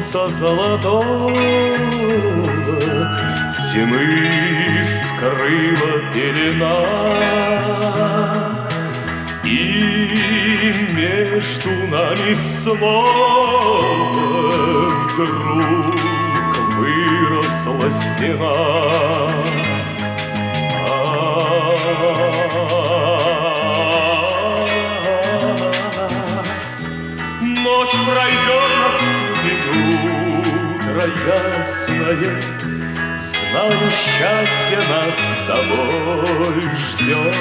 солнца золотого тьмы скрыла пелена, и между нами снова вдруг выросла стена. Ночь пройдет, наступит утро ясное, знаю, счастье нас с тобой ждет.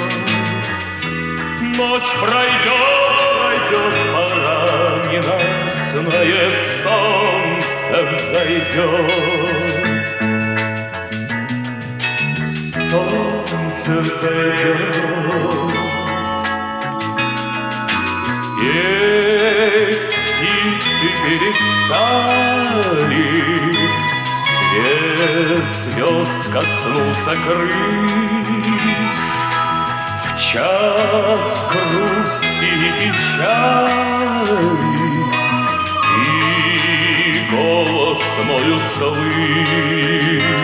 Ночь пройдет, пора ненастное, солнце взойдет. Солнце взойдет, петь птицы перестали, свет звезд коснулся крыль. В час грусти и печали ты голос мой услышь.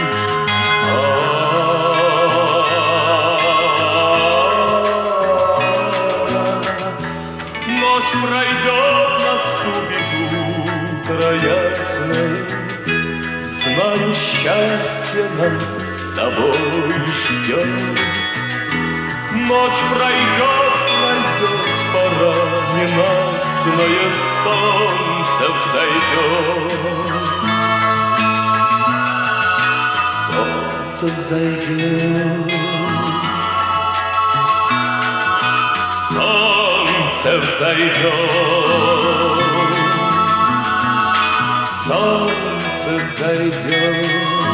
Ночь пройдет, наступит утро ясное, знаю, счастье нас с тобой ждет. Ночь пройдет, пора ненастное, солнце взойдет. Солнце взойдет, солнце взойдет, солнце взойдет,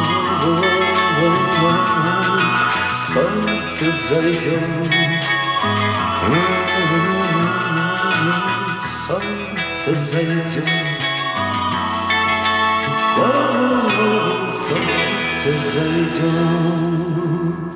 солнце взойдет, солнце взойдет, солнце взойдет.